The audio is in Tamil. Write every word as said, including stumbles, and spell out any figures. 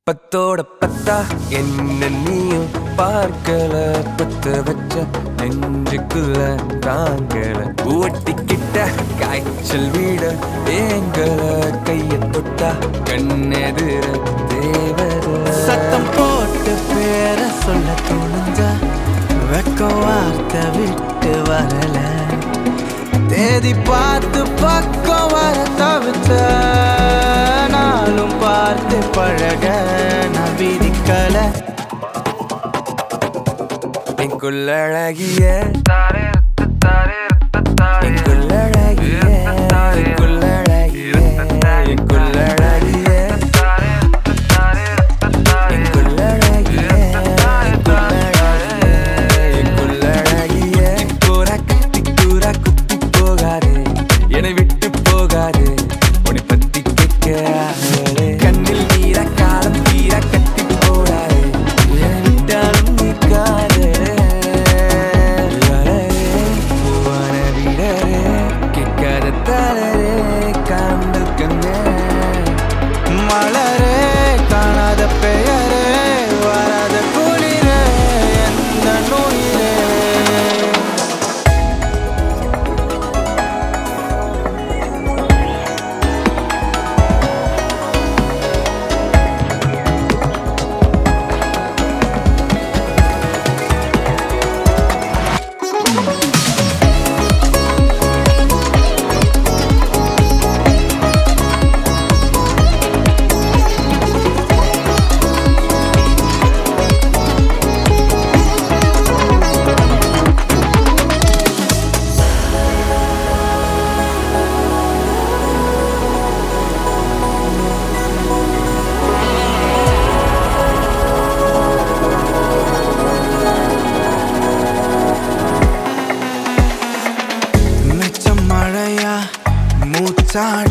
பத்தோட பத்தா என்ன நீயும் பார்க்கல, பத்த வச்ச நெஞ்சுக்குள்ள தாங்கல, ஊட்டிக்கிட்ட காய்ச்சல் வீட ஏங்கல, கைய தொட்டா கண்ணெதிர தேவத சத்தம் போட்டு பேர சொல்ல துணிஞ்சா வெக்கம் வார்த்தை விட்டு வரல, தேதி பார்த்து பக்கம் வர தவிச்ச நாளும் பார்த்து பழக நான் விதிக்கல. எங்குள்ளழகிய எங்குள்ளழகிய எங்குள்ளழகிய எங்குள்ளழகிய எங்குள்ளழகிய எங்குள்ளழகிய கூரா கத்தி கூரா குத்தி போகாதே, என்னை விட்டு போகாதே, உன்னை பத்தி கேட்க கண்ணில் நீர காலம் தீர கட்டி போடாதே, என்னை விட்டாலும் நீக்காதே பூவான வீடரே கேட்காத தலரே காண்டல் கண்ணே மலரே காணாத பெயரே வராத குளிரே எந்த நோயிலே. மூச்சாட